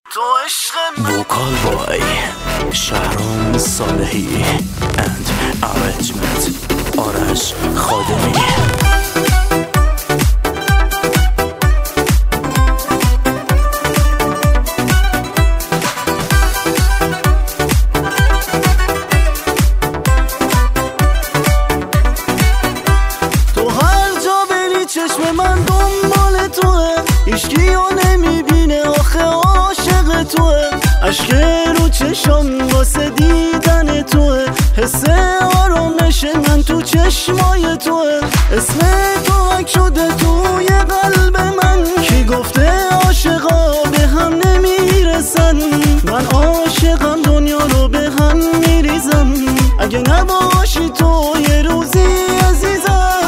وکال بای شهرام صالحی and arrangement آرش خادمی. چشم من دنبال توه، هیچکیو نمیبینه آخه عاشق توه. عشق رو چشم واسه دیدن توه، حس آرامش من تو چشمای توه. اسم تو حک شده توی قلب من، کی گفته عاشقا به هم نمیرسن؟ من عاشقم دنیا رو به هم میریزم، اگه نباشی تو یه روزی عزیزم.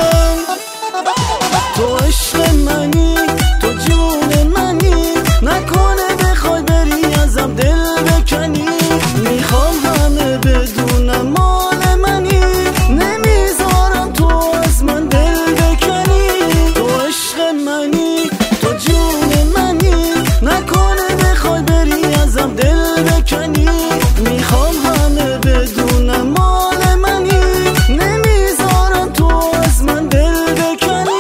تو عشق منی، تو جون منی، نکنه بخوای بری ازم دل بکنی. میخوام همه بدونم مال منی، نمیذارم تو از من دل بکنی. تو عشق منی، تو جون منی، نکنه بخوای بری ازم دل بکنی. میخوام همه بدونم مال منی، نمیذارم تو از من دل بکنی.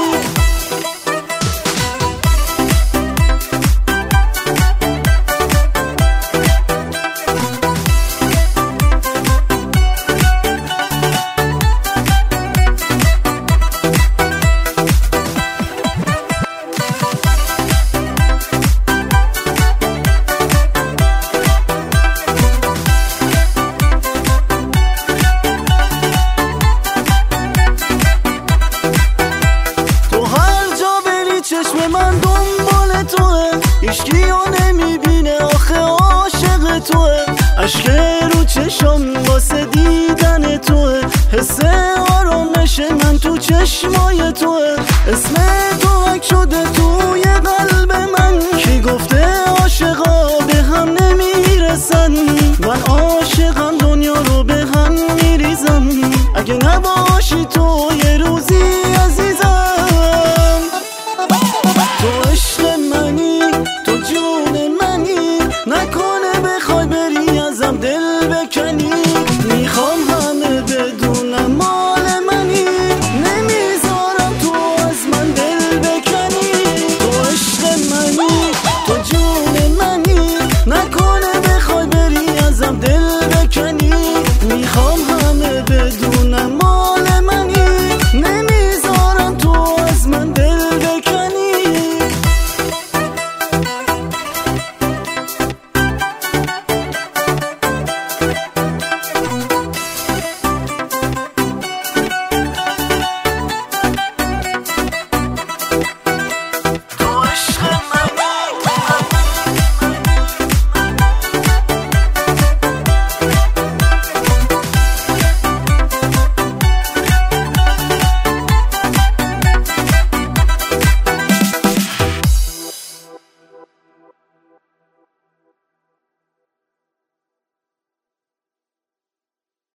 چشم من دنبال توه، هیچکیو نمیبینه آخه عاشق توه. عشق رو چشم واسه دیدن توه، حس آرامش من تو چشمای توه. اسم تو حک شده